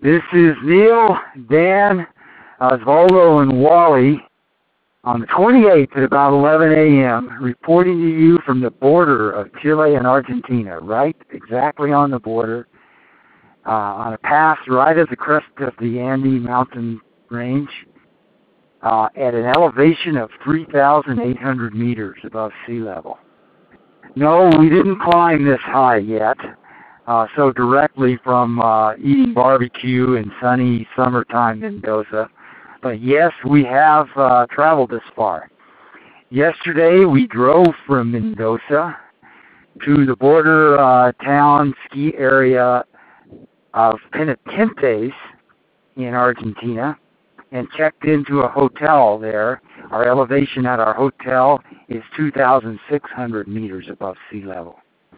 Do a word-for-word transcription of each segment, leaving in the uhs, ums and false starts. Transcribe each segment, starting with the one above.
This is Neil, Dan, Osvaldo, and Wally on the twenty-eighth at about eleven a m reporting to you from the border of Chile and Argentina, right exactly on the border, uh, on a pass right at the crest of the Andes mountain range, uh, at an elevation of three thousand eight hundred meters above sea level. No, we didn't climb this high yet, uh, so directly from uh, eating barbecue in sunny summertime Mendoza. But yes, we have uh, traveled this far. Yesterday, we drove from Mendoza to the border uh, town ski area of Penitentes in Argentina and checked into a hotel there. Our elevation at our hotel is two thousand six hundred meters above sea level.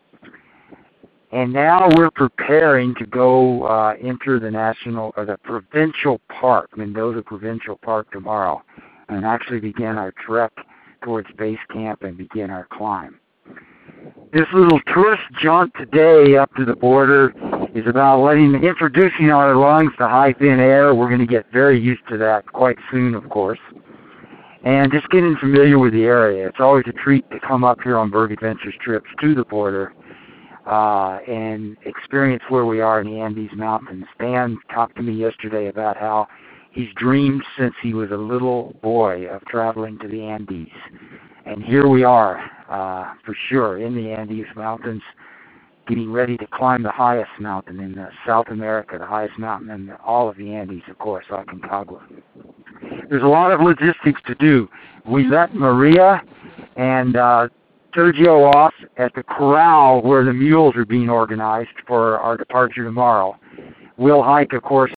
And now we're preparing to go uh, enter the national or the provincial park, Mendoza Provincial Park, tomorrow, and actually begin our trek towards base camp and begin our climb. This little tourist jaunt today up to the border is about letting, introducing our lungs to high thin air. We're going to get very used to that quite soon, of course, and just getting familiar with the area. It's always a treat to come up here on Bird Adventures trips to the border uh, and experience where we are in the Andes Mountains. Dan talked to me yesterday about how he's dreamed since he was a little boy of traveling to the Andes. And here we are, uh, for sure, in the Andes Mountains, getting ready to climb the highest mountain in uh, South America, the highest mountain in all of the Andes, of course, Aconcagua. There's a lot of logistics to do. We let Maria and uh, Sergio off at the corral where the mules are being organized for our departure tomorrow. We'll hike, of course,